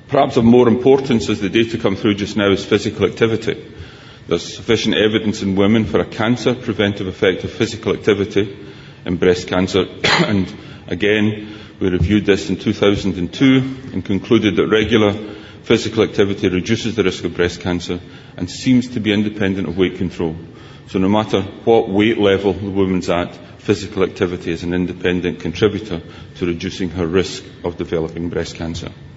Perhaps of more importance as the data come through just now is physical activity. There's sufficient evidence in women for a cancer preventive effect of physical activity in breast cancer. And again, we reviewed this in 2002 and concluded that regular physical activity reduces the risk of breast cancer and seems to be independent of weight control. So no matter what weight level the woman's at, physical activity is an independent contributor to reducing her risk of developing breast cancer.